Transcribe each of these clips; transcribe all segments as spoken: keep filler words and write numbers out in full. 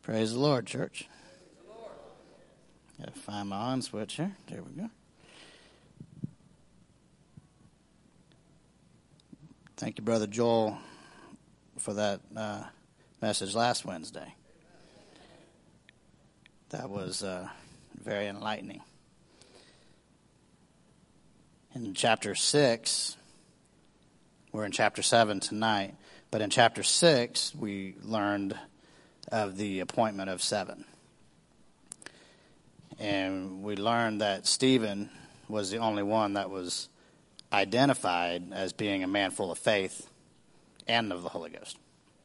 Praise the Lord, church. Got to find my on switch here. There we go. Thank you, Brother Joel, for that uh, message last Wednesday. That was uh, very enlightening. In chapter six, we're in chapter seven tonight, but in chapter six, we learned of the appointment of seven. And we learned that Stephen was the only one that was identified as being a man full of faith and of the Holy Ghost.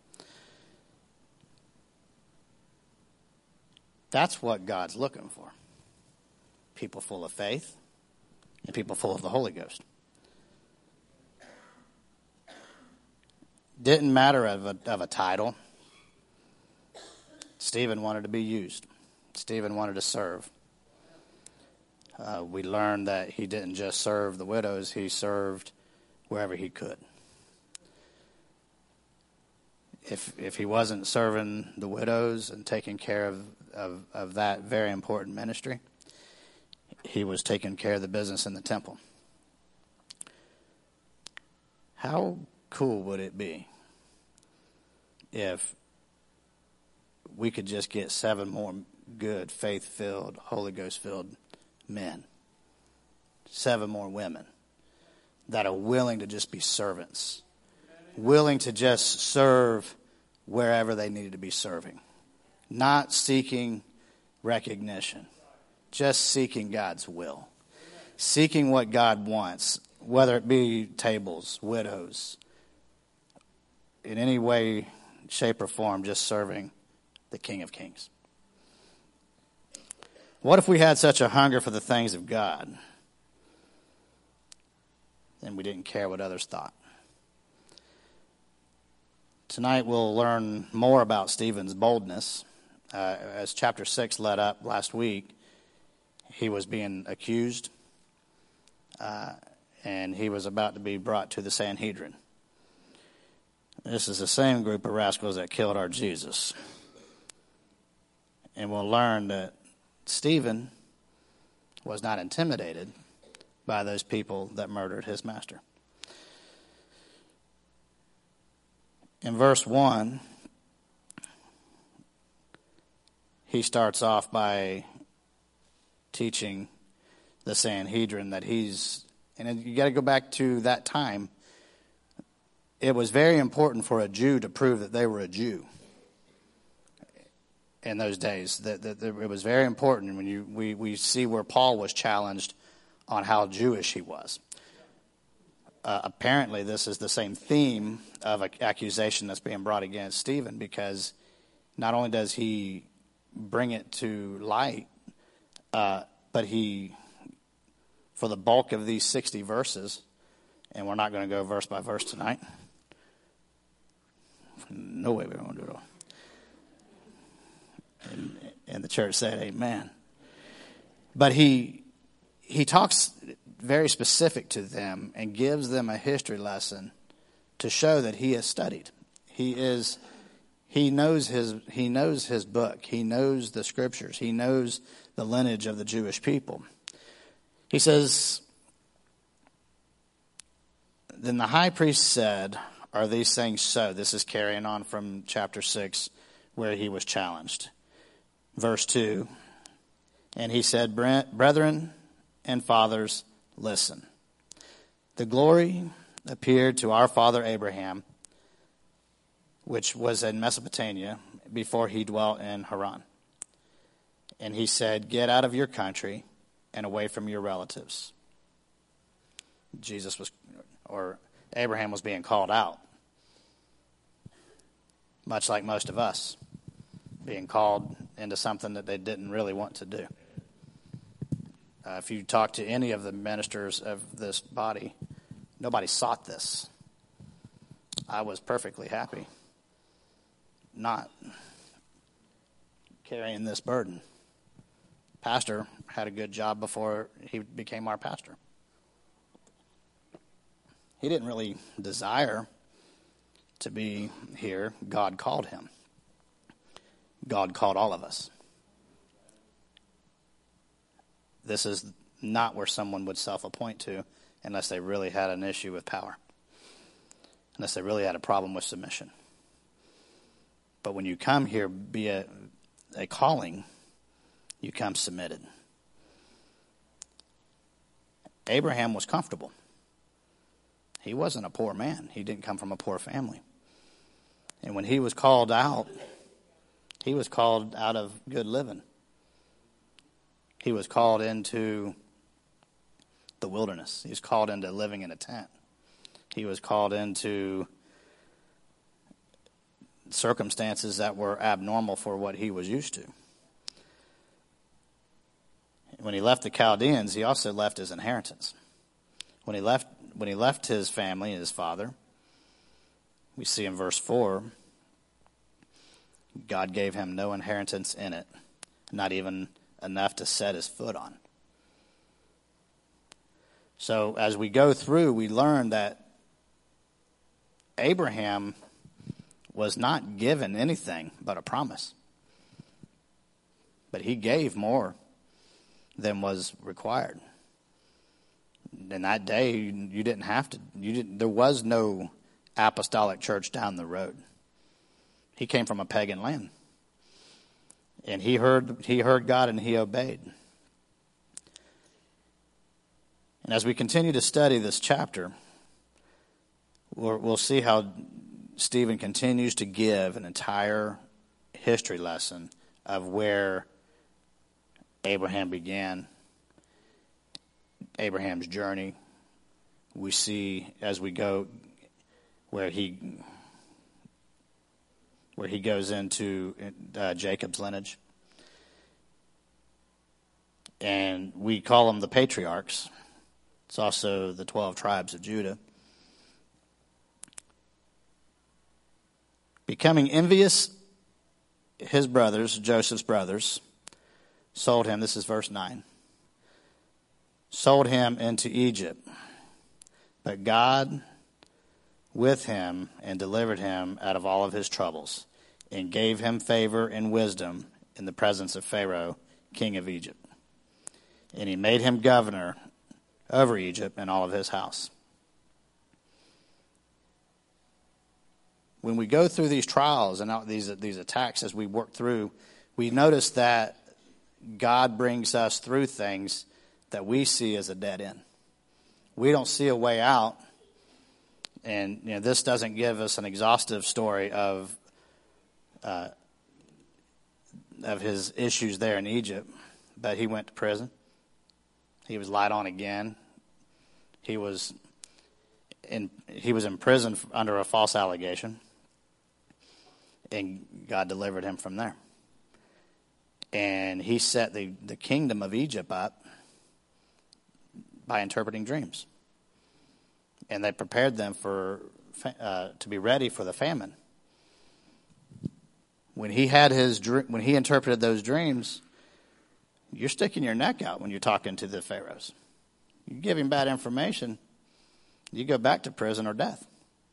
That's what God's looking for. People full of faith and people full of the Holy Ghost. Didn't matter of a, of a title. Stephen wanted to be used. Stephen wanted to serve. Uh, we learned that he didn't just serve the widows, he served wherever he could. If if he wasn't serving the widows and taking care of, of, of that very important ministry, he was taking care of the business in the temple. How cool would it be if we could just get seven more good, faith-filled, Holy Ghost-filled men, seven more women that are willing to just be servants, willing to just serve wherever they needed to be serving, not seeking recognition, just seeking God's will, seeking what God wants, whether it be tables, widows, in any way, shape, or form, just serving the King of Kings. What if we had such a hunger for the things of God and we didn't care what others thought? Tonight we'll learn more about Stephen's boldness. Uh, as chapter six led up last week, he was being accused uh, and he was about to be brought to the Sanhedrin. This is the same group of rascals that killed our Jesus. And we'll learn that Stephen was not intimidated by those people that murdered his master. In verse one, he starts off by teaching the Sanhedrin that he's, and you got to go back to that time, it was very important for a Jew to prove that they were a Jew. In those days, that, that, that it was very important when you we, we see where Paul was challenged on how Jewish he was. Uh, apparently, this is the same theme of an accusation that's being brought against Stephen, because not only does he bring it to light, uh, but he, for the bulk of these sixty verses, and we're not going to go verse by verse tonight. No way we're going to do it all. And, and the church said, amen. But he he talks very specific to them and gives them a history lesson to show that he has studied. He is he knows his he knows his book. He knows the scriptures. He knows the lineage of the Jewish people. He says, then the high priest said, are these things so? This is carrying on from chapter six where he was challenged. Verse two, and he said, brethren and fathers, listen. The glory appeared to our father Abraham, which was in Mesopotamia, before he dwelt in Haran. And he said, get out of your country and away from your relatives. Jesus was, or Abraham was being called out, much like most of us, being called into something that they didn't really want to do. Uh, if you talk to any of the ministers of this body, nobody sought this. I was perfectly happy not carrying this burden. Pastor had a good job before he became our pastor. He didn't really desire to be here. God called him. God called all of us. This is not where someone would self-appoint to unless they really had an issue with power, unless they really had a problem with submission. But when you come here, be a, a calling, you come submitted. Abraham was comfortable. He wasn't a poor man. He didn't come from a poor family. And when he was called out, he was called out of good living. He was called into the wilderness. He was called into living in a tent. He was called into circumstances that were abnormal for what he was used to. When he left the Chaldeans, he also left his inheritance. When he left, when he left his family and his father, we see in verse four, God gave him no inheritance in it, not even enough to set his foot on. So as we go through, we learn that Abraham was not given anything but a promise. But he gave more than was required. In that day, you didn't have to, you didn't, there was no apostolic church down the road. He came from a pagan land. And he heard he heard God and he obeyed. And as we continue to study this chapter, we'll, we'll see how Stephen continues to give an entire history lesson of where Abraham began, Abraham's journey. We see as we go where he where he goes into uh, Jacob's lineage. And we call them the patriarchs. It's also the twelve tribes of Judah. Becoming envious, his brothers, Joseph's brothers, sold him, this is verse nine, sold him into Egypt. But God with him and delivered him out of all of his troubles, and gave him favor and wisdom in the presence of Pharaoh, king of Egypt. And he made him governor over Egypt and all of his house. When we go through these trials and these, these attacks as we work through, we notice that God brings us through things that we see as a dead end. We don't see a way out. And you know, this doesn't give us an exhaustive story of uh, of his issues there in Egypt, but he went to prison. He was lied on again. He was in he was in prison under a false allegation, and God delivered him from there. And he set the, the kingdom of Egypt up by interpreting dreams. And they prepared them for uh, to be ready for the famine. When he had his when he interpreted those dreams, you're sticking your neck out when you're talking to the pharaohs. You give him bad information, you go back to prison or death.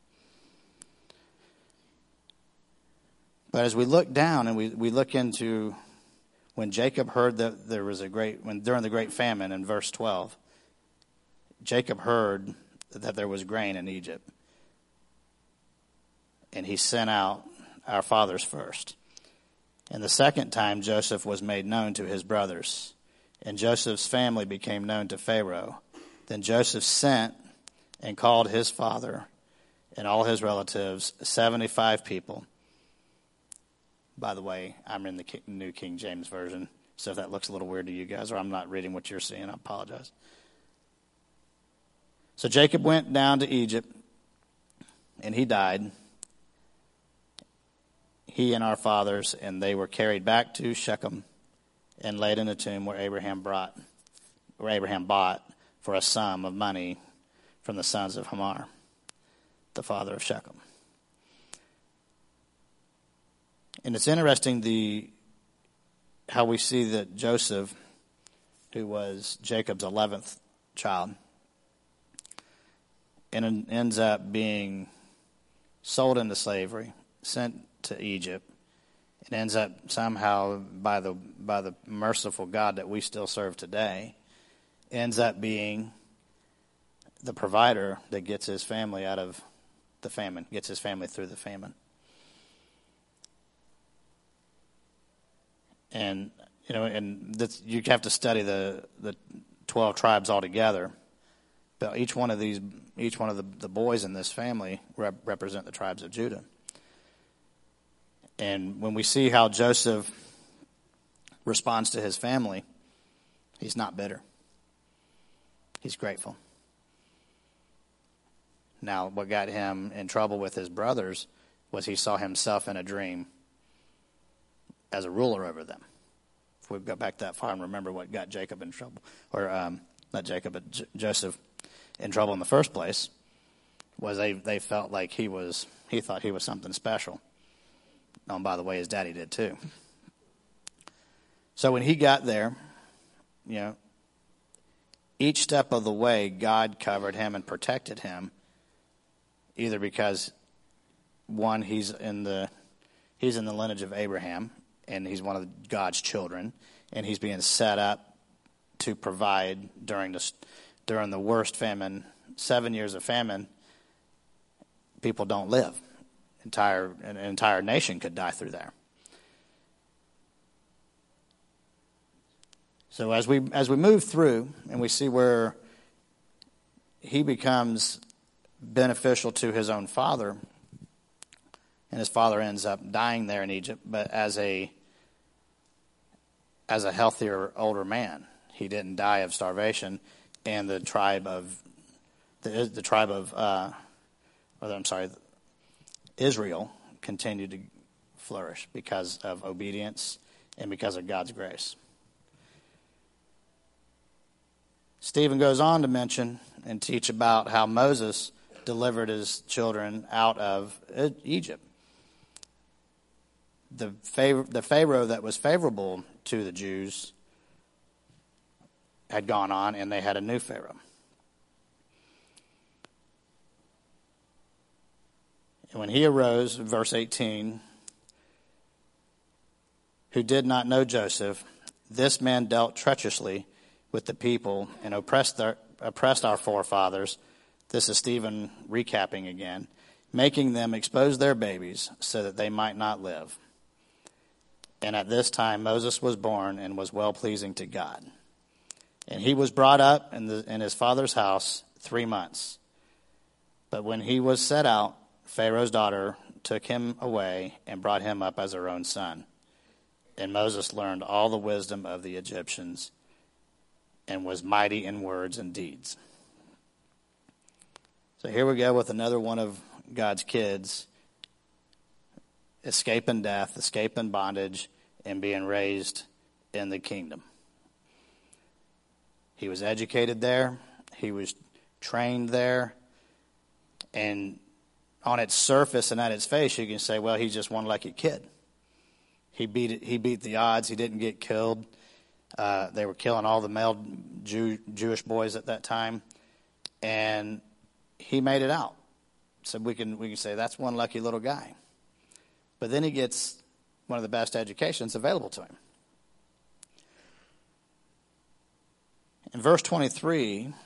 But as we look down and we, we look into when Jacob heard that there was a great when during the great famine in verse twelve, Jacob heard that there was grain in Egypt. And he sent out our fathers first. And the second time Joseph was made known to his brothers, and Joseph's family became known to Pharaoh. Then Joseph sent and called his father and all his relatives, seventy-five people. By the way, I'm in the New King James Version, so if that looks a little weird to you guys or I'm not reading what you're seeing, I apologize. So Jacob went down to Egypt, and he died, he and our fathers, and they were carried back to Shechem and laid in a tomb where Abraham brought, where Abraham bought for a sum of money from the sons of Hamor, the father of Shechem. And it's interesting the how we see that Joseph, who was Jacob's eleventh child, and ends up being sold into slavery, sent to Egypt, It ends up somehow, by the by the merciful God that we still serve today, ends up being the provider that gets his family out of the famine, gets his family through the famine. And you know, and this, you have to study the the twelve tribes altogether. But each one of these, each one of the, the boys in this family rep, represent the tribes of Judah. And when we see how Joseph responds to his family, he's not bitter. He's grateful. Now, what got him in trouble with his brothers was he saw himself in a dream as a ruler over them. If we go back that far and remember what got Jacob in trouble, or um, not Jacob, but J- Joseph in trouble in the first place, was they, they felt like he was, he thought he was something special. Oh, and by the way, his daddy did too. So when he got there, you know, each step of the way, God covered him and protected him, either because, one, he's in the he's in the lineage of Abraham, and he's one of God's children, and he's being set up to provide during the during the worst famine, seven years of famine. People don't live. Entire an entire nation could die through there. So as we as we move through and we see where he becomes beneficial to his own father, and his father ends up dying there in Egypt, but as a as a healthier older man. He didn't die of starvation, and the tribe of the the tribe of uh, or I'm sorry, Israel continued to flourish because of obedience and because of God's grace. Stephen goes on to mention and teach about how Moses delivered his children out of Egypt. The favor, the Pharaoh that was favorable to the Jews had gone on, and they had a new Pharaoh. And when he arose, verse eighteen, who did not know Joseph, this man dealt treacherously with the people and oppressed their, oppressed our forefathers. This is Stephen recapping again, making them expose their babies so that they might not live. And at this time Moses was born and was well-pleasing to God. And he was brought up in, the, in his father's house three months. But when he was set out, Pharaoh's daughter took him away and brought him up as her own son. And Moses learned all the wisdom of the Egyptians and was mighty in words and deeds. So here we go with another one of God's kids escaping death, escaping bondage, and being raised in the kingdom. He was educated there. He was trained there. And on its surface and at its face, you can say, well, he's just one lucky kid. He beat it, he beat the odds. He didn't get killed. Uh, they were killing all the male Jew, Jewish boys at that time. And he made it out. So we can we can say that's one lucky little guy. But then he gets one of the best educations available to him. In verse twenty-three, it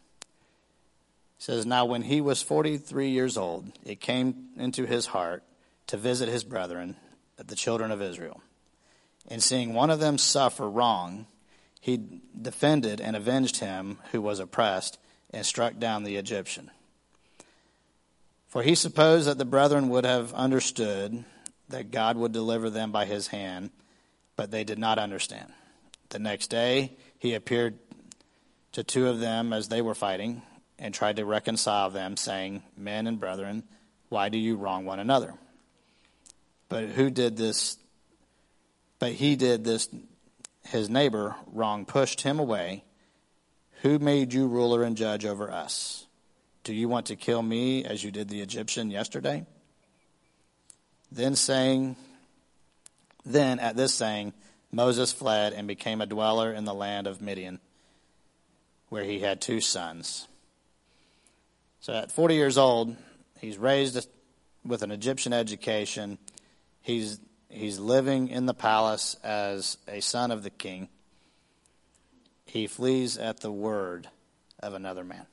says, now when he was forty-three years old, it came into his heart to visit his brethren, the children of Israel. And seeing one of them suffer wrong, he defended and avenged him who was oppressed and struck down the Egyptian. For he supposed that the brethren would have understood that God would deliver them by his hand, but they did not understand. The next day he appeared to two of them as they were fighting and tried to reconcile them, saying, men and brethren, why do you wrong one another? But who did this? But he did this, his neighbor wrong, pushed him away. Who made you ruler and judge over us? Do you want to kill me as you did the Egyptian yesterday? Then saying, then at this saying, Moses fled and became a dweller in the land of Midian, where he had two sons. So at forty years old, he's raised with an Egyptian education. He's He's living in the palace as a son of the king. He flees at the word of another man.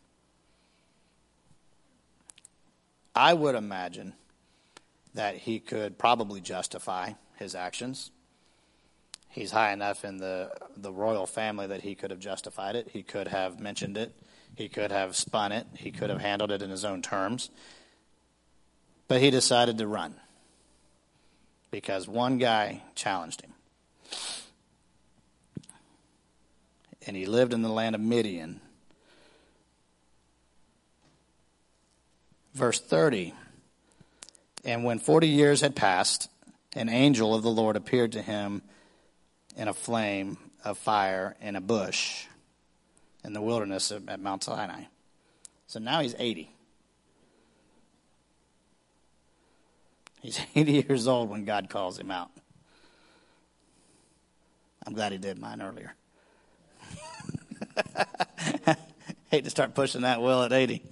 I would imagine that he could probably justify his actions. He's high enough in the, the royal family that he could have justified it. He could have mentioned it. He could have spun it. He could have handled it in his own terms. But he decided to run because one guy challenged him. And he lived in the land of Midian. Verse thirty, and when forty years had passed, an angel of the Lord appeared to him in a flame of fire in a bush in the wilderness at Mount Sinai. So now he's eighty. He's eighty years old when God calls him out. I'm glad he did mine earlier. Hate to start pushing that will at eighty.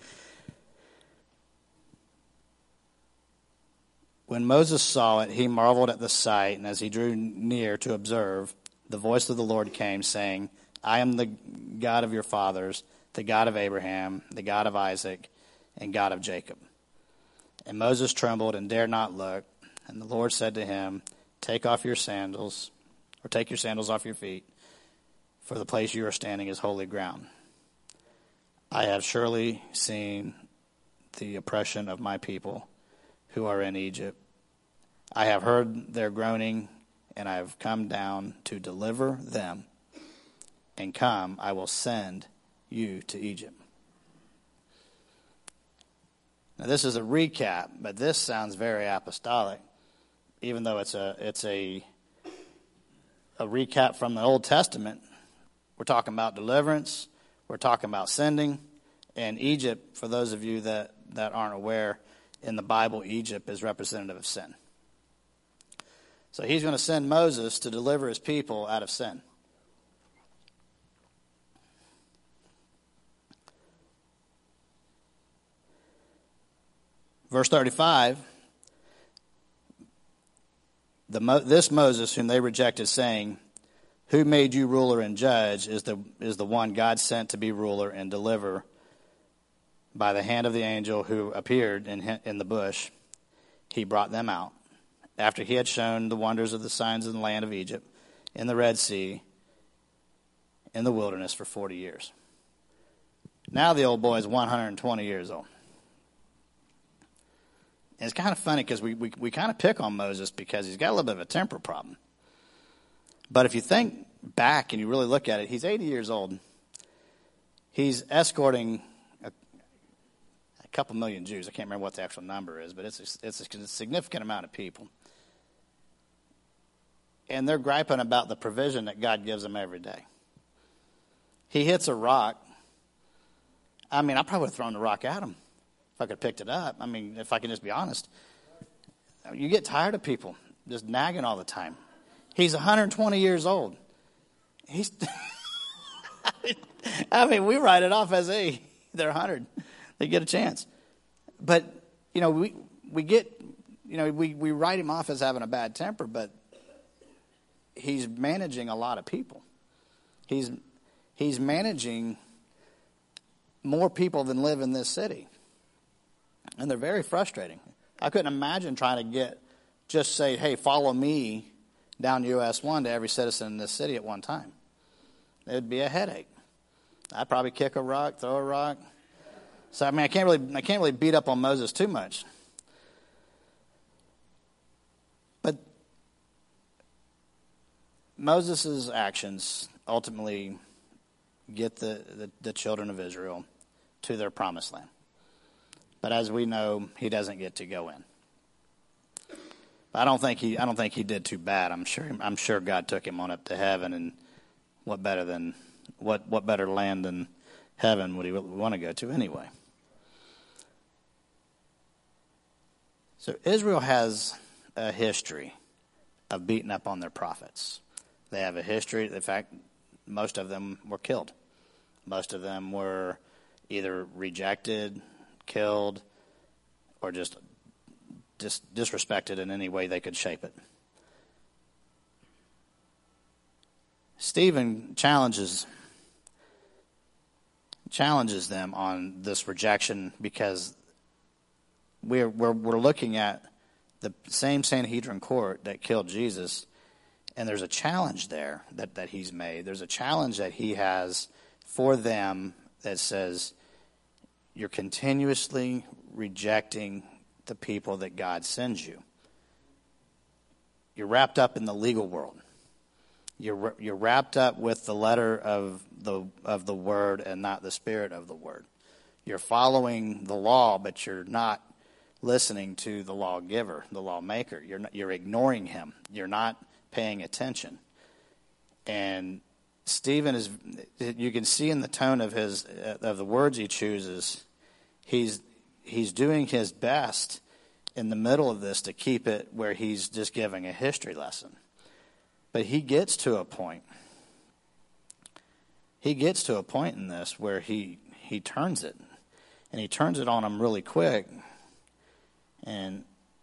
When Moses saw it, he marveled at the sight, and as he drew near to observe, the voice of the Lord came, saying, I am the God of your fathers, the God of Abraham, the God of Isaac, and God of Jacob. And Moses trembled and dared not look. And the Lord said to him, Take off your sandals, or take your sandals off your feet, for the place you are standing is holy ground. I have surely seen the oppression of my people who are in Egypt. I have heard their groaning, and I have come down to deliver them. And come, I will send you to Egypt. Now, this is a recap, but this sounds very apostolic, even though it's a it's a a recap from the Old Testament. We're talking about deliverance. We're talking about sending. And Egypt, for those of you that, that aren't aware, in the Bible, Egypt is representative of sin. So he's going to send Moses to deliver his people out of sin. Verse thirty-five, the, this Moses whom they rejected, saying, Who made you ruler and judge, is the, is the one God sent to be ruler and deliver by the hand of the angel who appeared in, in the bush. He brought them out, after he had shown the wonders of the signs in the land of Egypt, in the Red Sea, in the wilderness for forty years. Now the old boy is one hundred twenty years old. And it's kind of funny because we, we, we kind of pick on Moses because he's got a little bit of a temper problem. But if you think back and you really look at it, he's eighty years old. He's escorting a, a couple million Jews. I can't remember what the actual number is, but it's a, it's a significant amount of people. And they're griping about the provision that God gives them every day. He hits a rock. I mean, I probably would have thrown the rock at him if I could have picked it up. I mean, if I can just be honest. You get tired of people just nagging all the time. He's one hundred twenty years old. He's, I mean, we write it off as, hey, they're one hundred. They get a chance. But, you know, we we get, you know, we, we write him off as having a bad temper, but he's managing a lot of people. He's he's managing more people than live in this city. And they're very frustrating. I couldn't imagine trying to get, just say, hey, follow me down U S one to every citizen in this city at one time. It would be a headache. I'd probably kick a rock, throw a rock. So I mean, I can't really, I can't really beat up on Moses too much. But Moses' actions ultimately get the, the, the children of Israel to their promised land. But as we know, he doesn't get to go in. I don't think he. I don't think he did too bad. I'm sure. I'm sure God took him on up to heaven, and what better than what? What better land than heaven would he want to go to anyway? So Israel has a history of beating up on their prophets. They have a history. In fact, most of them were killed. Most of them were either rejected, killed, or just dis- disrespected in any way they could shape it. Stephen challenges challenges them on this rejection because we're we're, we're looking at the same Sanhedrin court that killed Jesus, and there's a challenge there that, that he's made. There's a challenge that he has for them that says, you're continuously rejecting the people that God sends you. You're wrapped up in the legal world. You're you're wrapped up with the letter of the of the word and not the spirit of the word. You're following the law, but you're not listening to the lawgiver, the lawmaker. You're not, you're ignoring him. You're not paying attention. And Stephen is, you can see in the tone of his of the words he chooses, he's he's doing his best in the middle of this to keep it where he's just giving a history lesson. But he gets to a point. He gets to a point in this where he he turns it, and he turns it on him really quick. And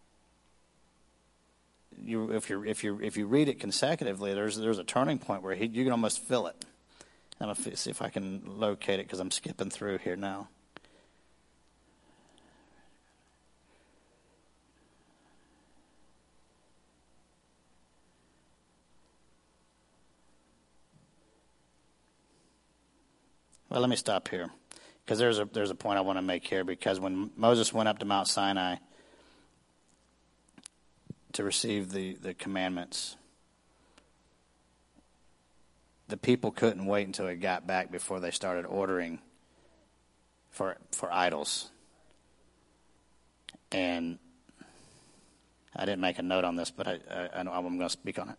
you, if you if you if you read it consecutively, there's there's a turning point where he, you can almost feel it. I'm gonna see if I can locate it because I'm skipping through here now. Well, let me stop here because there's a there's a point I want to make here, because when Moses went up to Mount Sinai to receive the, the commandments, the people couldn't wait until it got back before they started ordering for for idols. And I didn't make a note on this, but I, I, I know I'm going to speak on it.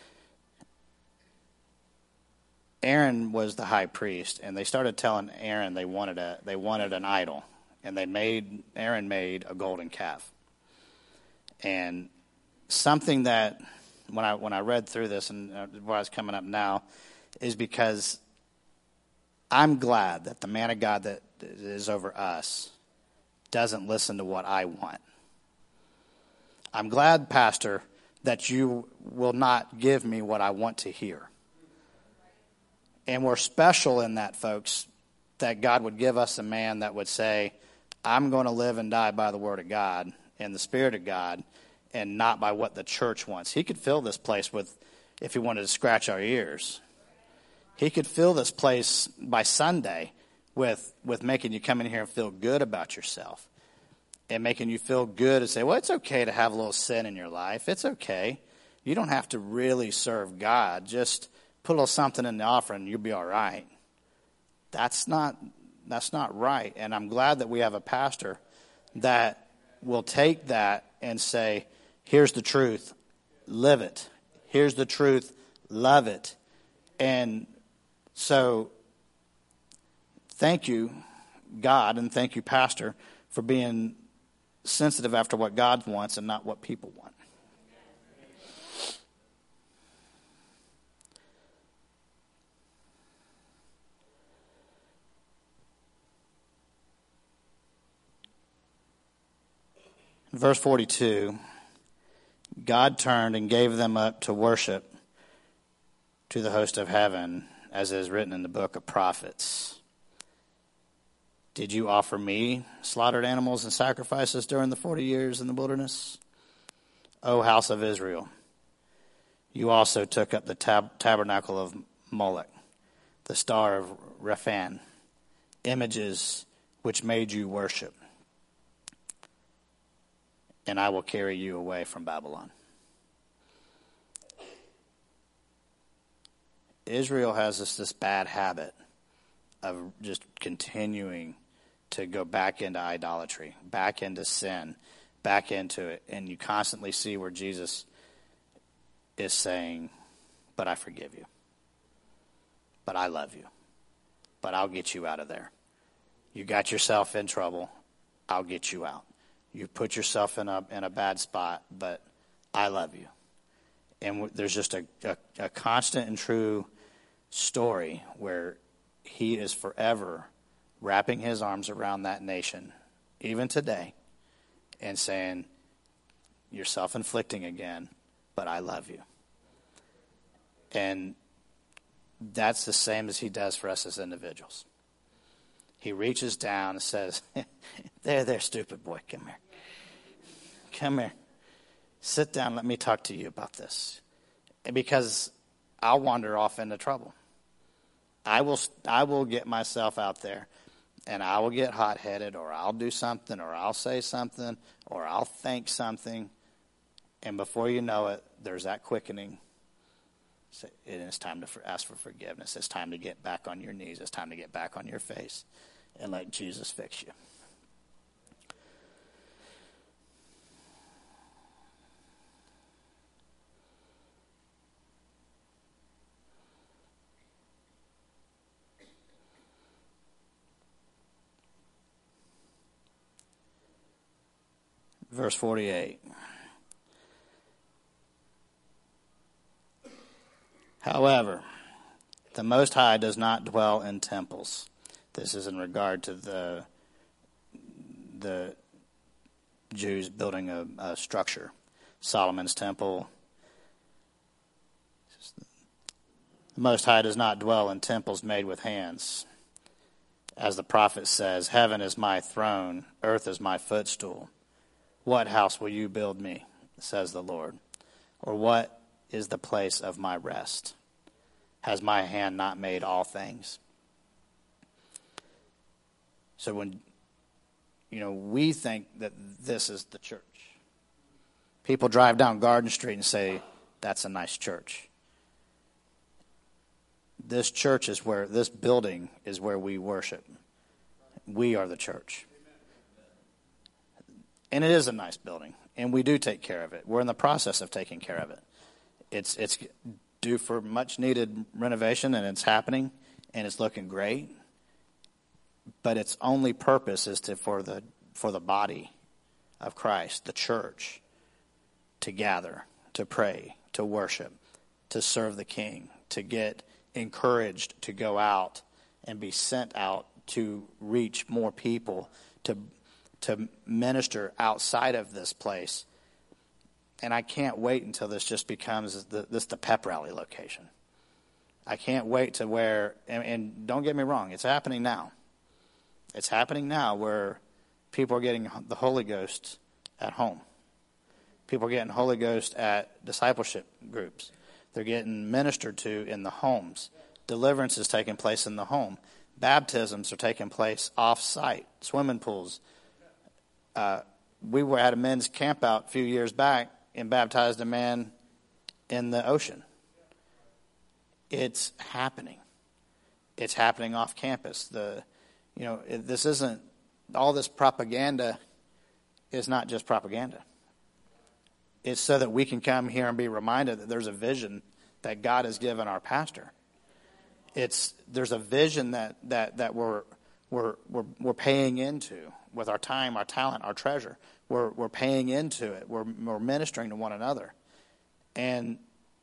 Aaron was the high priest, and they started telling Aaron they wanted a they wanted an idol, and they made Aaron made a golden calf. And something that when I when I read through this and uh, why it's coming up now is because I'm glad that the man of God that is over us doesn't listen to what I want. I'm glad, Pastor, that you will not give me what I want to hear. And we're special in that, folks, that God would give us a man that would say, I'm going to live and die by the word of God and the Spirit of God and not by what the church wants. He could fill this place with, if he wanted to scratch our ears, he could fill this place by Sunday with, with making you come in here and feel good about yourself and making you feel good and say, well, it's okay to have a little sin in your life. It's okay. You don't have to really serve God. Just put a little something in the offering and you'll be all right. That's not that's not right. And I'm glad that we have a pastor that will take that and say, here's the truth, live it. Here's the truth, love it. And so thank you, God, and thank you, Pastor, for being sensitive after what God wants and not what people want. Verse forty-two, God turned and gave them up to worship to the host of heaven, as is written in the book of prophets. Did you offer me slaughtered animals and sacrifices during the forty years in the wilderness? O house of Israel, you also took up the tab- tabernacle of Moloch, the star of Rephan, images which made you worship. And I will carry you away from Babylon. Israel has this, this bad habit of just continuing to go back into idolatry, back into sin, back into it. And you constantly see where Jesus is saying, but I forgive you. But I love you. But I'll get you out of there. You got yourself in trouble. I'll get you out. You put yourself in a in a bad spot, but I love you. And there's just a, a, a constant and true story where he is forever wrapping his arms around that nation, even today, and saying, you're self-inflicting again, but I love you. And that's the same as he does for us as individuals. He reaches down and says, there, there, stupid boy, come here. Come here. Sit down, let me talk to you about this. Because I'll wander off into trouble. I will I will get myself out there, and I will get hot-headed, or I'll do something, or I'll say something, or I'll think something, and before you know it, there's that quickening. And it's time to ask for forgiveness. It's time to get back on your knees. It's time to get back on your face and let Jesus fix you. Verse forty-eight. However, the Most High does not dwell in temples. This is in regard to the the Jews building a, a structure. Solomon's temple. The Most High does not dwell in temples made with hands. As the prophet says, heaven is my throne, earth is my footstool. What house will you build me, says the Lord? Or what is the place of my rest? Has my hand not made all things? So when, you know, we think that this is the church. People drive down Garden Street and say, that's a nice church. This church is where, this building is where we worship. We are the church. And it is a nice building, and we do take care of it. We're in the process of taking care of it. It's it's due for much needed renovation, and it's happening, and it's looking great. But its only purpose is to for the for the body of Christ, the church, to gather, to pray, to worship, to serve the King, to get encouraged to go out and be sent out to reach more people, to to minister outside of this place. And I can't wait until this just becomes the, this the pep rally location. I can't wait to where, and, and don't get me wrong, it's happening now. It's happening now where people are getting the Holy Ghost at home. People are getting Holy Ghost at discipleship groups. They're getting ministered to in the homes. Deliverance is taking place in the home. Baptisms are taking place off-site, swimming pools. Uh, we were at a men's camp out a few years back and baptized a man in the ocean. It's happening. It's happening off campus. The, you know, it, this isn't, all this propaganda is not just propaganda. It's so that we can come here and be reminded that there's a vision that God has given our pastor. It's, there's a vision that, that, that we're, we're, we're, we're paying into. With our time, our talent, our treasure. We're we're paying into it. We're we're ministering to one another. And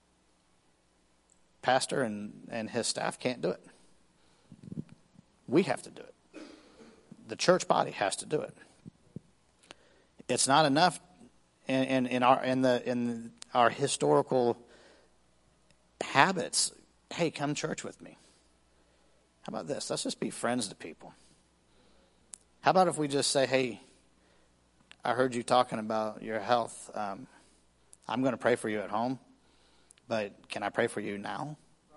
pastor and, and his staff can't do it. We have to do it. The church body has to do it. It's not enough in, in, in our in the in our historical habits. Hey, come church with me. How about this? Let's just be friends to people. How about if we just say, hey, I heard you talking about your health. Um, I'm going to pray for you at home, but can I pray for you now?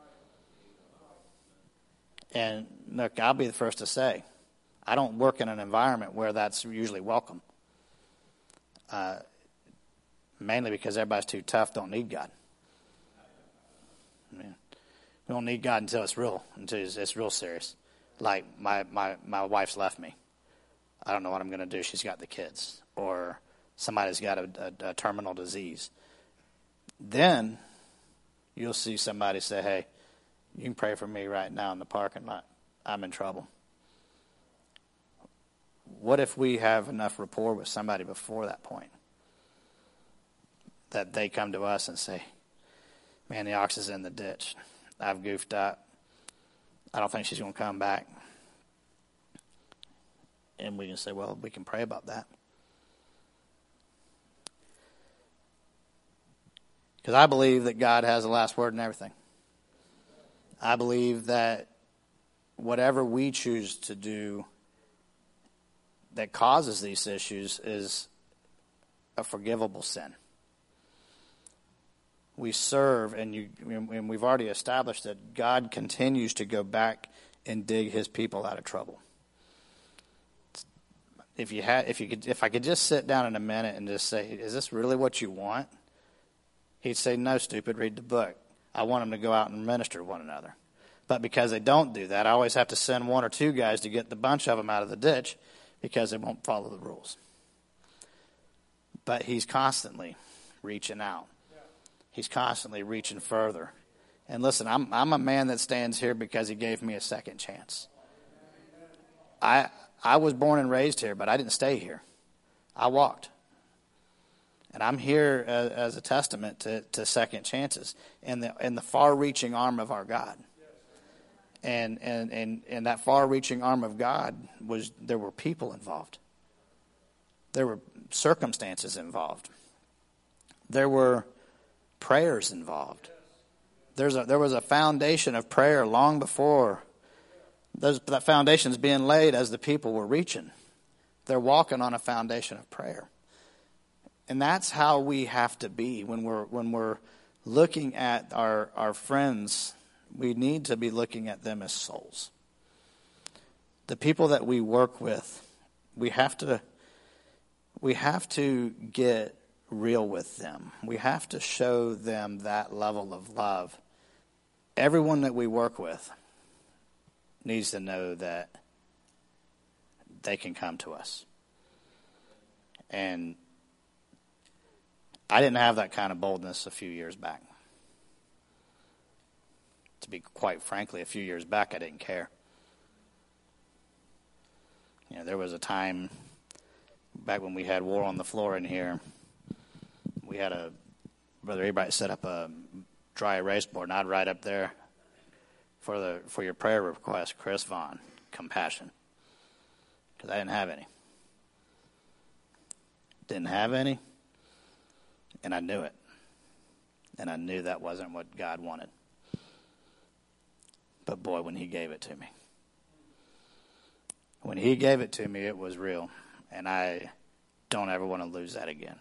And look, I'll be the first to say, I don't work in an environment where that's usually welcome. Uh, mainly because everybody's too tough, don't need God. I mean, we don't need God until it's real, until it's, it's real serious. Like my, my, my wife's left me. I don't know what I'm going to do. She's got the kids. Or somebody's got a, a, a terminal disease. Then you'll see somebody say, hey, you can pray for me right now in the parking lot. I'm in trouble. What if we have enough rapport with somebody before that point that they come to us and say, man, the ox is in the ditch. I've goofed up. I don't think she's going to come back. And we can say, well, we can pray about that. Because I believe that God has the last word in everything. I believe that whatever we choose to do that causes these issues is a forgivable sin. We serve, and you, and we've already established that God continues to go back and dig his people out of trouble. If you had, if you could, if I could just sit down in a minute and just say, "Is this really what you want?" He'd say, "No, stupid. Read the book. I want them to go out and minister to one another." But because they don't do that, I always have to send one or two guys to get the bunch of them out of the ditch because they won't follow the rules. But he's constantly reaching out. He's constantly reaching further. And listen, I'm I'm a man that stands here because he gave me a second chance. I I was born and raised here, but I didn't stay here. I walked. And I'm here as, as a testament to, to second chances and the and the far-reaching arm of our God. And and and and that far-reaching arm of God was, there were people involved. There were circumstances involved. There were prayers involved. There's a, there was a foundation of prayer long before those, that foundation is being laid as the people were reaching. They're walking on a foundation of prayer. And that's how we have to be when we're when we're looking at our, our friends. We need to be looking at them as souls. The people that we work with, we have to we have to get real with them. We have to show them that level of love. Everyone that we work with needs to know that they can come to us. And I didn't have that kind of boldness a few years back. To be quite frankly, a few years back, I didn't care. You know, there was a time back when we had war on the floor in here. We had a Brother Abright set up a dry erase board, and I'd write up there for the for your prayer request, Chris Vaughn, compassion, because I didn't have any. Didn't have any, and I knew it, and I knew that wasn't what God wanted. But boy, when he gave it to me, when he gave it to me, it was real, and I don't ever want to lose that again.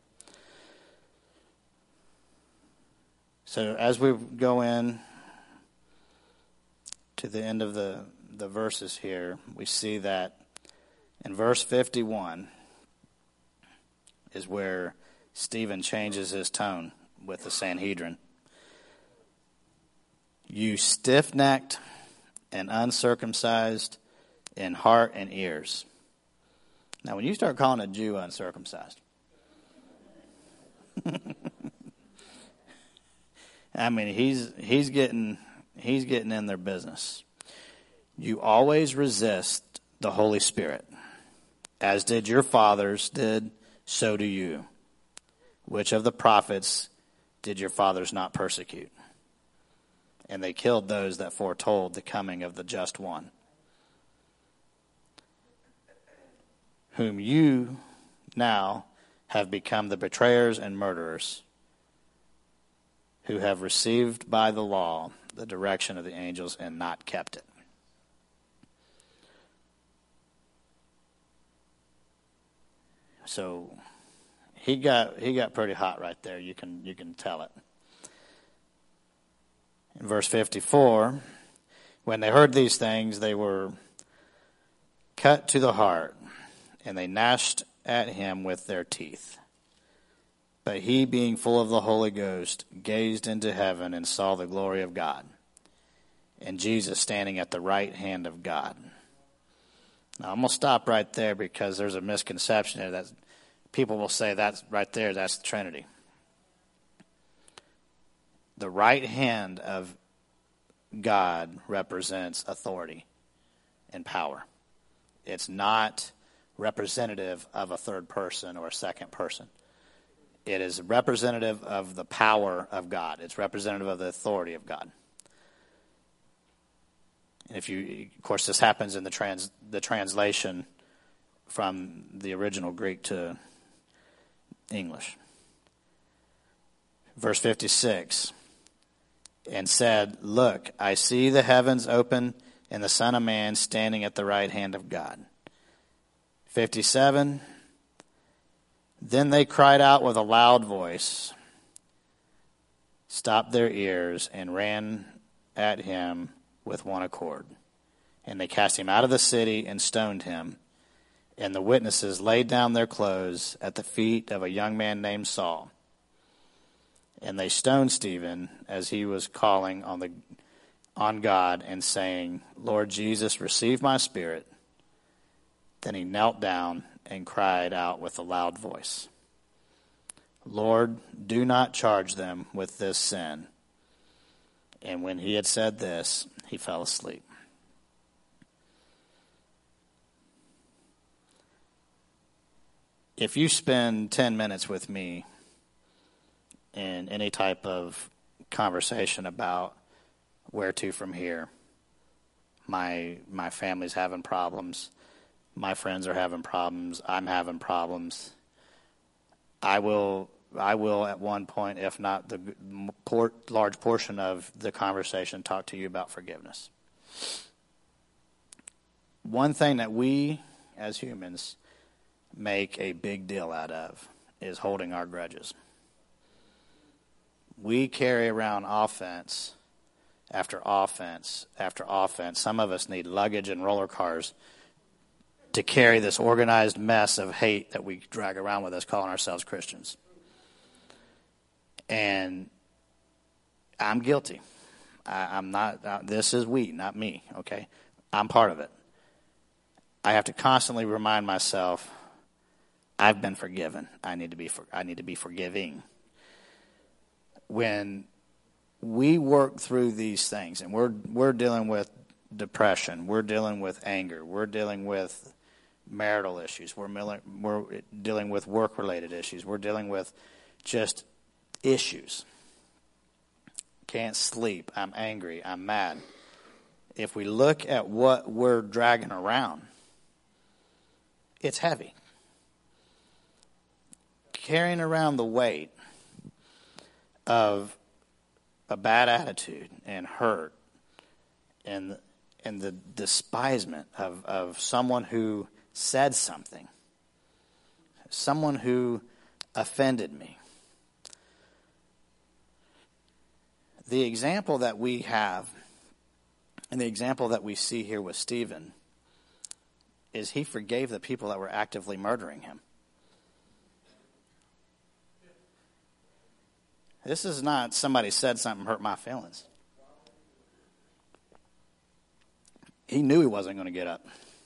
So as we go in to the end of the, the verses here, we see that in verse fifty-one is where Stephen changes his tone with the Sanhedrin. You stiff-necked and uncircumcised in heart and ears. Now, when you start calling a Jew uncircumcised, I mean, he's he's getting he's getting in their business. You always resist the Holy Spirit, as did your fathers did, so do you. Which of the prophets did your fathers not persecute? And they killed those that foretold the coming of the just one, whom you now have become the betrayers and murderers, who have received by the law the direction of the angels and not kept it. So he got he got pretty hot right there. You can you can tell it. In verse fifty-four, when they heard these things, they were cut to the heart, and they gnashed at him with their teeth. But he, being full of the Holy Ghost, gazed into heaven and saw the glory of God, and Jesus standing at the right hand of God. Now, I'm going to stop right there because there's a misconception there that people will say that's right there, that's the Trinity. The right hand of God represents authority and power. It's not representative of a third person or a second person. It is representative of the power of God. It's representative of the authority of God. And if you, of course, this happens in the trans the translation from the original Greek to English. Verse fifty-six. and said, "Look, I see the heavens open and the Son of Man standing at the right hand of God." fifty-seven, then they cried out with a loud voice, stopped their ears, and ran at him with one accord. And they cast him out of the city and stoned him. And the witnesses laid down their clothes at the feet of a young man named Saul. And they stoned Stephen as he was calling on the on God and saying, "Lord Jesus, receive my spirit." Then he knelt down and cried out with a loud voice, "Lord, do not charge them with this sin." And when he had said this, he fell asleep. If you spend ten minutes with me in any type of conversation about where to from here, my my family's having problems, my friends are having problems, I'm having problems, I will I will at one point, if not the por- large portion of the conversation, talk to you about forgiveness. One thing that we as humans make a big deal out of is holding our grudges. We carry around offense after offense after offense. Some of us need luggage and roller cars to carry this organized mess of hate that we drag around with us, calling ourselves Christians. And I'm guilty. I, I'm not, uh, this is we, not me, okay? I'm part of it. I have to constantly remind myself, I've been forgiven. I need to be, for, I need to be forgiving. When we work through these things, and we're we're dealing with depression, we're dealing with anger, we're dealing with marital issues, we're we're dealing with work-related issues, we're dealing with just issues. Can't sleep, I'm angry, I'm mad. If we look at what we're dragging around, it's heavy. Carrying around the weight of a bad attitude and hurt and and the despisement of, of someone who said something, someone who offended me. The example that we have and the example that we see here with Stephen is he forgave the people that were actively murdering him. This is not somebody said something hurt my feelings. He knew he wasn't going to get up.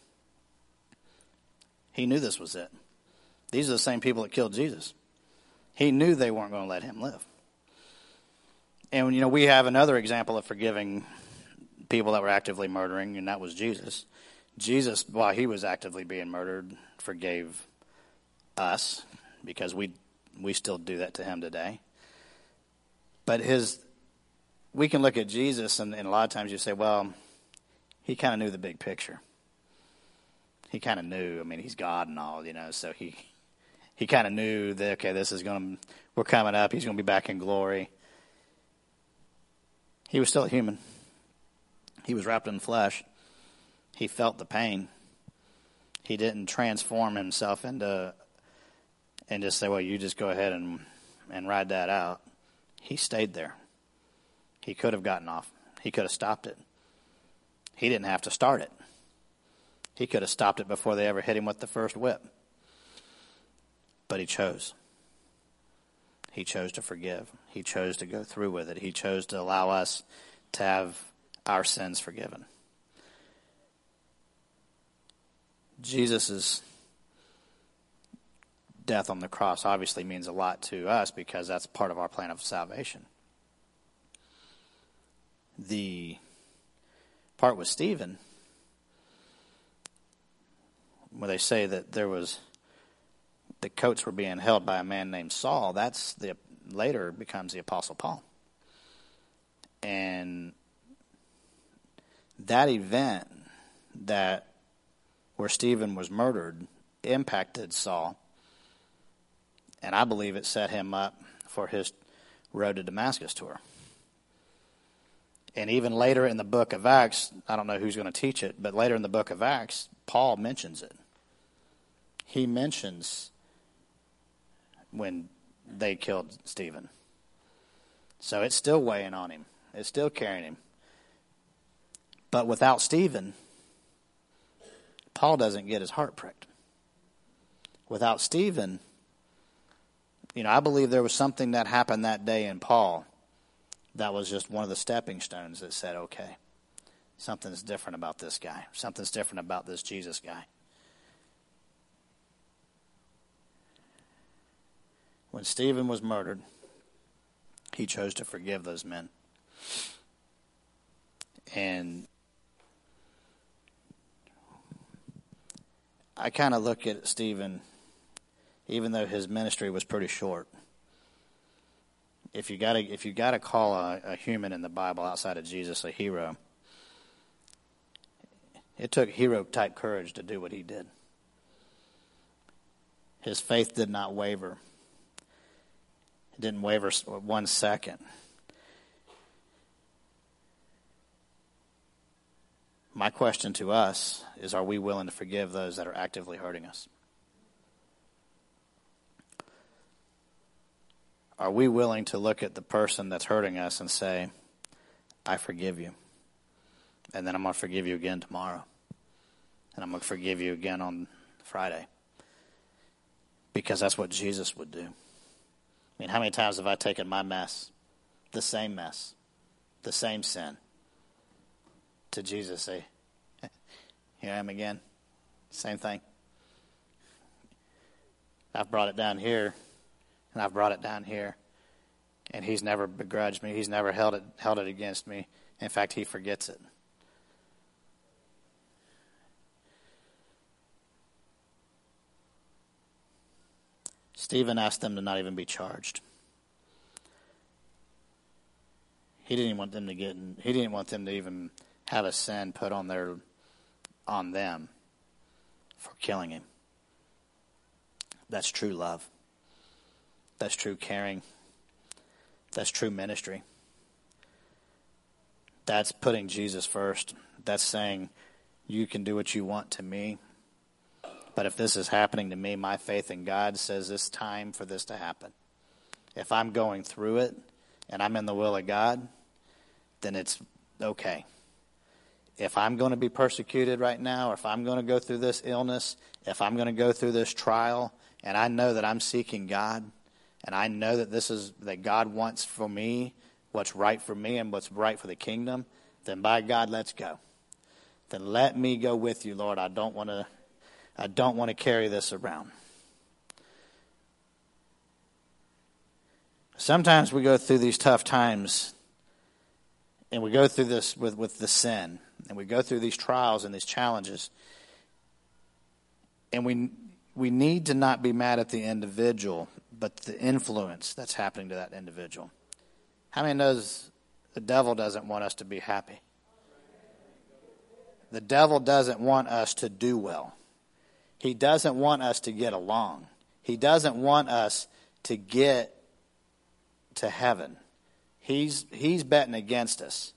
He knew this was it. These are the same people that killed Jesus. He knew they weren't going to let him live. And, you know, we have another example of forgiving people that were actively murdering, and that was Jesus. Jesus, while he was actively being murdered, forgave us because we we still do that to him today. But his, we can look at Jesus, and, and a lot of times you say, well, he kind of knew the big picture. He kind of knew. I mean, he's God and all, you know, so he he kind of knew that, okay, this is going to, we're coming up. He's going to be back in glory. He was still a human. He was wrapped in flesh. He felt the pain. He didn't transform himself into, and just say, well, you just go ahead and and ride that out. He stayed there. He could have gotten off. He could have stopped it. He didn't have to start it. He could have stopped it before they ever hit him with the first whip. But he chose. He chose to forgive. He chose to go through with it. He chose to allow us to have our sins forgiven. Jesus' death on the cross obviously means a lot to us because that's part of our plan of salvation. The part with Stephen, where they say that there was, the coats were being held by a man named Saul, that's the later becomes the Apostle Paul. And that event that where Stephen was murdered impacted Saul. And I believe it set him up for his Road to Damascus tour. And even later in the book of Acts, I don't know who's going to teach it, but later in the book of Acts, Paul mentions it. He mentions when they killed Stephen. So it's still weighing on him. It's still carrying him. But without Stephen, Paul doesn't get his heart pricked. Without Stephen, you know, I believe there was something that happened that day in Paul that was just one of the stepping stones that said, okay, something's different about this guy. Something's different about this Jesus guy. When Stephen was murdered, he chose to forgive those men. And I kind of look at Stephen, even though his ministry was pretty short. If you got to, if you got to call a, a human in the Bible outside of Jesus a hero, it took hero-type courage to do what he did. His faith did not waver. It didn't waver one second. My question to us is, are we willing to forgive those that are actively hurting us? Are we willing to look at the person that's hurting us and say, I forgive you. And then I'm going to forgive you again tomorrow. And I'm going to forgive you again on Friday. Because that's what Jesus would do. I mean, how many times have I taken my mess, the same mess, the same sin, to Jesus, say, here I am again, same thing. I've brought it down here, and I've brought it down here, and he's never begrudged me. He's never held it held it against me. In fact, he forgets it. Stephen asked them to not even be charged. He didn't want them to get. He didn't want them to even have a sin put on their, on them, for killing him. That's true love. That's true caring. That's true ministry. That's putting Jesus first. That's saying, you can do what you want to me, but if this is happening to me, my faith in God says it's time for this to happen. If I'm going through it and I'm in the will of God, then it's okay. If I'm going to be persecuted right now, or if I'm going to go through this illness, if I'm going to go through this trial, and I know that I'm seeking God, and I know that this is, that God wants for me what's right for me and what's right for the kingdom, then by God, let's go. Then let me go with you, Lord. I don't want to, I don't want to carry this around. Sometimes we go through these tough times, and we go through this with, with the sin, and we go through these trials and these challenges, and we we need to not be mad at the individual, but the influence that's happening to that individual. How many knows the devil doesn't want us to be happy? The devil doesn't want us to do well. He doesn't want us to get along. He doesn't want us to get to heaven. He's he's betting against us.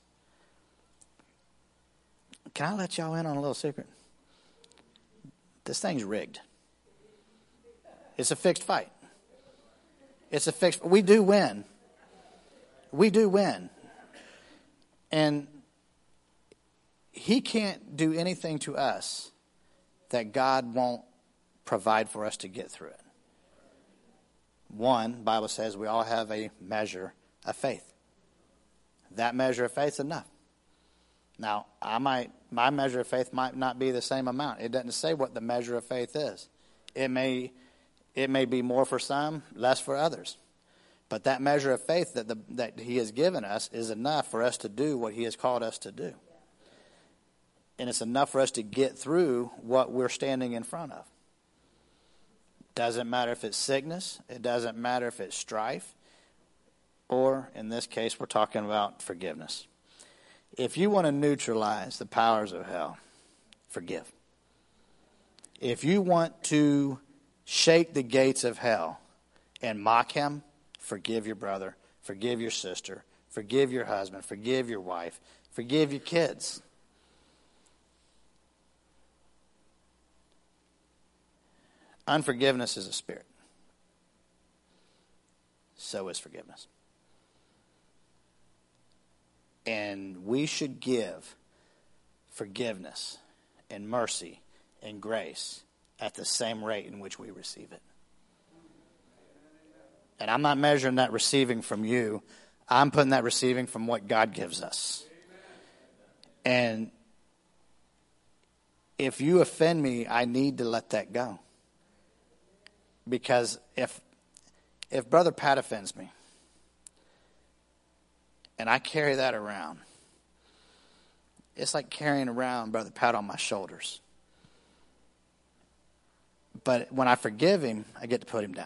Can I let y'all in on a little secret? This thing's rigged. It's a fixed fight. It's a fixed. We do win. We do win. And he can't do anything to us that God won't provide for us to get through it. One, the Bible says we all have a measure of faith. That measure of faith is enough. Now, I might, my measure of faith might not be the same amount. It doesn't say what the measure of faith is. It may, it may be more for some, less for others. But that measure of faith that the, that he has given us is enough for us to do what he has called us to do. And it's enough for us to get through what we're standing in front of. Doesn't matter if it's sickness. It doesn't matter if it's strife. Or, in this case, we're talking about forgiveness. If you want to neutralize the powers of hell, forgive. If you want to shake the gates of hell and mock him, forgive your brother, forgive your sister, Forgive your husband. Forgive your wife. Forgive your kids. Unforgiveness is a spirit. So is forgiveness. And we should give forgiveness and mercy and grace at the same rate in which we receive it. And I'm not measuring that receiving from you. I'm putting that receiving from what God gives us. And if you offend me, I need to let that go. Because if if Brother Pat offends me, and I carry that around, it's like carrying around Brother Pat on my shoulders. But when I forgive him, I get to put him down.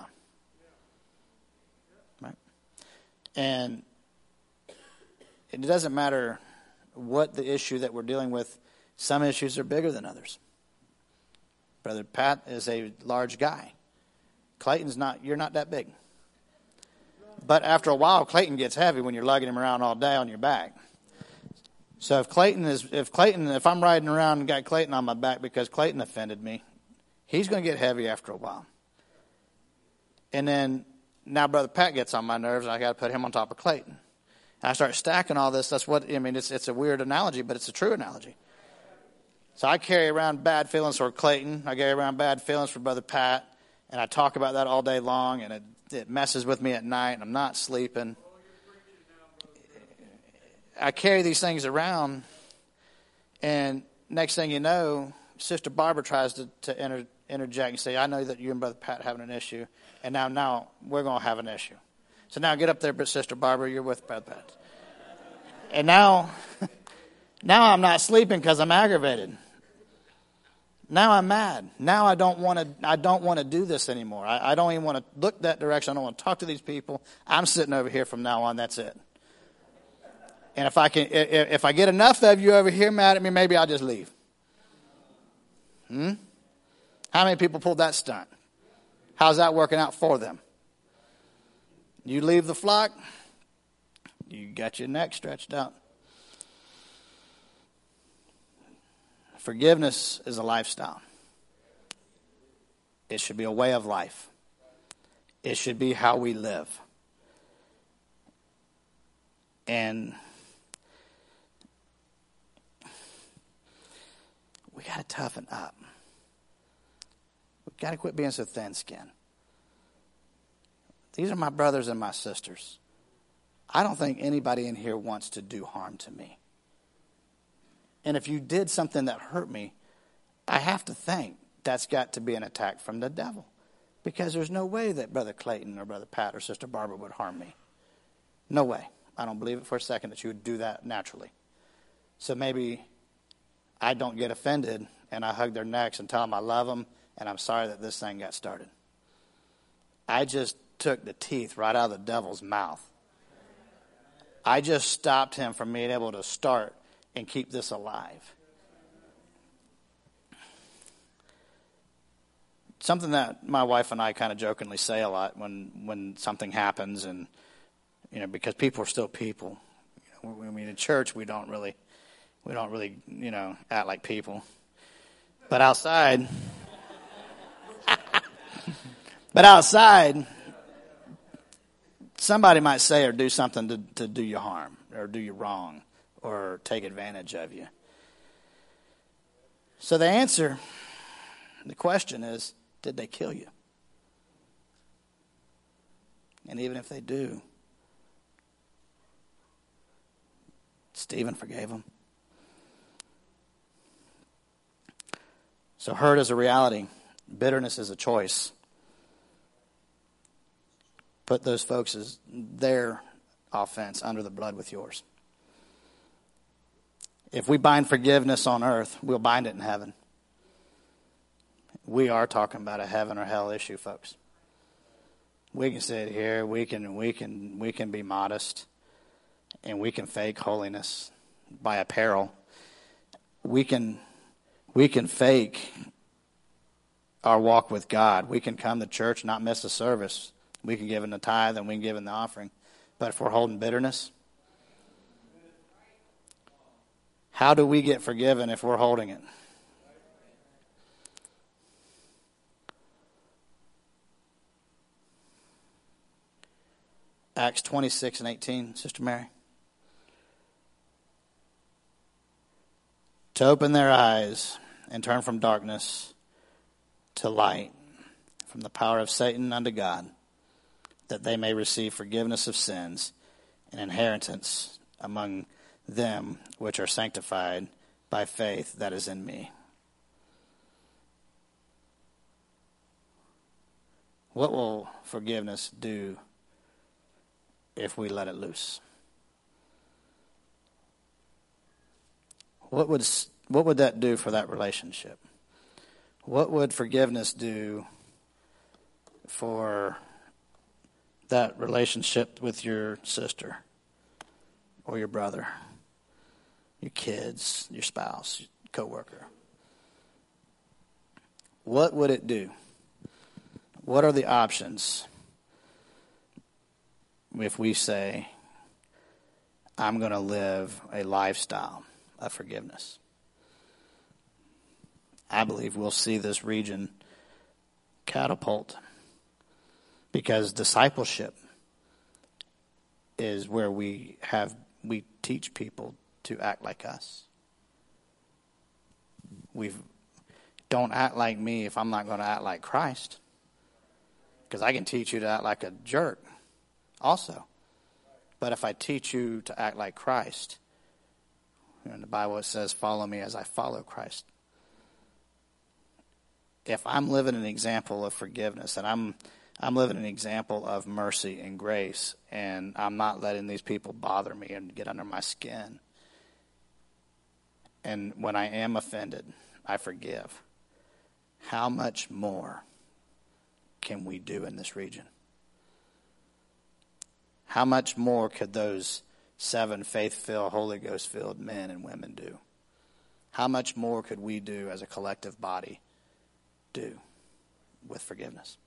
Right? And it doesn't matter what the issue that we're dealing with. Some issues are bigger than others. Brother Pat is a large guy. Clayton's not, you're not that big. But after a while, Clayton gets heavy when you're lugging him around all day on your back. So if Clayton is, if Clayton, if I'm riding around and got Clayton on my back because Clayton offended me, he's going to get heavy after a while. And then now Brother Pat gets on my nerves and I got to put him on top of Clayton. And I start stacking all this. That's what, I mean, it's, it's a weird analogy, but it's a true analogy. So I carry around bad feelings for Clayton. I carry around bad feelings for Brother Pat. And I talk about that all day long, and it, it messes with me at night, and I'm not sleeping. I carry these things around, and next thing you know, Sister Barbara tries to, to inter, interject and say, I know that you and Brother Pat having an issue, and now, now we're going to have an issue. So now get up there, but Sister Barbara, you're with Brother Pat. And now, now I'm not sleeping because I'm aggravated. Now I'm mad. Now I don't want to. I don't want to do this anymore. I, I don't even want to look that direction. I don't want to talk to these people. I'm sitting over here from now on. That's it. And if I can, if, if I get enough of you over here mad at me, maybe I'll just leave. Hmm. How many people pulled that stunt? How's that working out for them? You leave the flock, you got your neck stretched out. Forgiveness is a lifestyle. It should be a way of life. It should be how we live. And we got to toughen up. We've got to quit being so thin-skinned. These are my brothers and my sisters. I don't think anybody in here wants to do harm to me. And if you did something that hurt me, I have to think that's got to be an attack from the devil. Because there's no way that Brother Clayton or Brother Pat or Sister Barbara would harm me. No way. I don't believe it for a second that you would do that naturally. So maybe I don't get offended and I hug their necks and tell them I love them and I'm sorry that this thing got started. I just took the teeth right out of the devil's mouth. I just stopped him from being able to start and keep this alive. Something that my wife and I kind of jokingly say a lot when, when something happens, and you know, because people are still people. You know, I mean, in church we don't really, we don't really, you know, act like people. But outside, but outside, somebody might say or do something to, to do you harm or do you wrong or take advantage of you. So the answer, the question is, did they kill you? And even if they do, Stephen forgave them. So hurt is a reality. Bitterness is a choice. Put those folks' their offense under the blood with yours. If we bind forgiveness on earth, we'll bind it in heaven. We are talking about a heaven or hell issue, folks. We can sit here, we can we can we can be modest, and we can fake holiness by apparel. We can we can fake our walk with God. We can come to church, not miss a service. We can give in the tithe and we can give in the offering. But if we're holding bitterness, How do we get forgiven if we're holding it? Acts twenty-six and eighteen, Sister Mary. To open their eyes and turn from darkness to light, from the power of Satan unto God, that they may receive forgiveness of sins and inheritance among them which are sanctified by faith that is in me. What will forgiveness do if we let it loose? What would what would that do for that relationship? What would forgiveness do for that relationship with your sister or your brother, your kids, your spouse, your coworker? What would it do? What are the options if we say, I'm going to live a lifestyle of forgiveness? I believe we'll see this region catapult, because discipleship is where we have we teach people to act like us. We don't act like me if I'm not going to act like Christ, because I can teach you to act like a jerk also. But if I teach you to act like Christ, in the Bible it says, follow me as I follow Christ. If I'm living an example of forgiveness, and I'm I'm living an example of mercy and grace, and I'm not letting these people bother me and get under my skin, and when I am offended, I forgive, how much more can we do in this region? How much more could those seven faith-filled, Holy Ghost-filled men and women do? How much more could we do as a collective body do with forgiveness?